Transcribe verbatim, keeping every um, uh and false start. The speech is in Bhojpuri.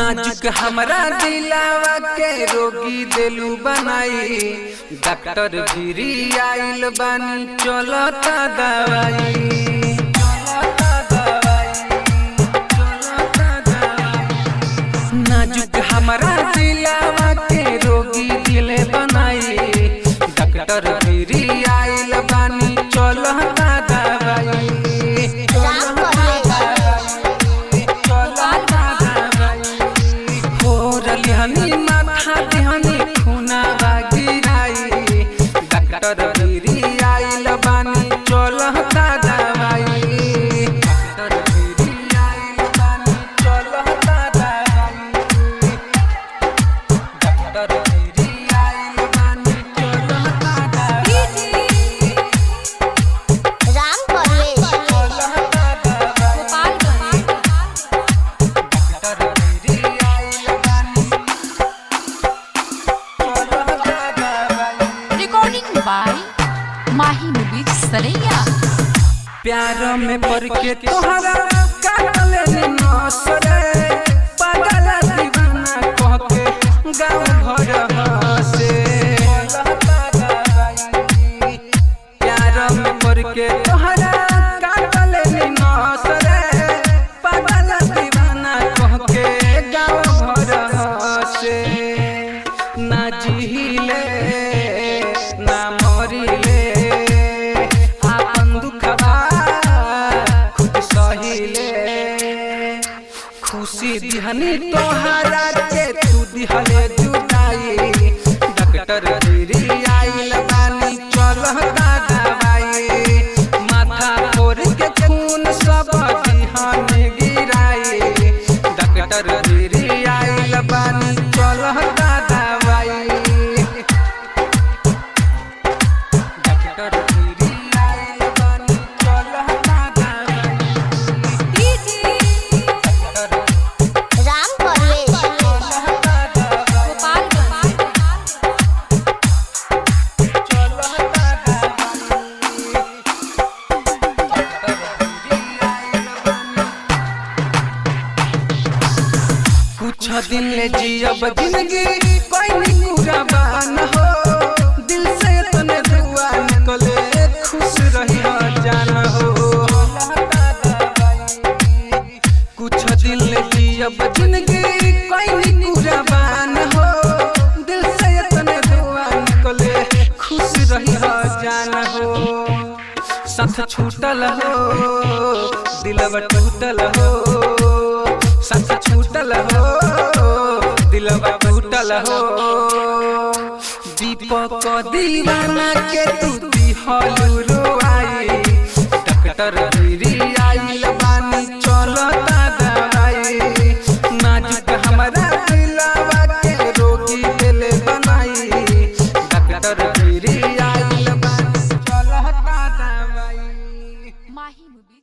नाजुक हमरा दिलावा के रोगी दिलू बनाई डॉक्टर भिरी आइल बानी चलता दवाई नाजुक हमरा दिलावा के रोगी दिल बनाई डॉक्टर भिरी आइल बानी चलता दवाई माथा देहनी खूना गिराई डॉक्टर भिरी आइल बानी चलता दवाई डॉक्टर भिरी आइल बानी चलता दवाई डॉक्टर भिरी आइल बानी चलता दवाई राम परवेश चलता दवाई डॉक्टर भिरी आइल बानी रिकॉर्डिंग बाय माही मुबीज सलैया। प्यार में पड़ के तोहरा काटल नसरे पागल दीवाना कह के गाँव भर हंसे प्यार में पड़ के तोहरा काटल नसरे पागल दीवाना कह के गाँव भर हंसे ना जिहिले ना मरिले आपन दुखबा खुद सहिले खुशी दिहनी तोहरा के तू दिहले जुदाई डॉक्टर भिरी आइल बानी चलता दवाई माथा फोड़ के खून सब दिहनी गिराई डॉक्टर भिरी आइल बानी चलता दवाई डॉक्टर भिरी आइल बानी चलता दवाई राम परवेश कुछ दिन ले जियब जिंदगी कोई कुर्बान हो दिल से तने दुआ निकले खुश रही जान हो कुछ दिन ले जियब जिंदगी कोई कुर्बान हो दिल से तने दुआ निकले खुश रही जान हो साथ छूटल हो दिलवा टूटल हो साथ छूटल हो दिलवा टूटल हो दीपक दीवाना के तू दिहलू रोआई डॉक्टर भिरी आइल बानी चलता दवाई नाजुक हमरा दिलवा के रोगी दिल बनाई डॉक्टर भिरी आइल बानी चलता दवाई माही मुबीज।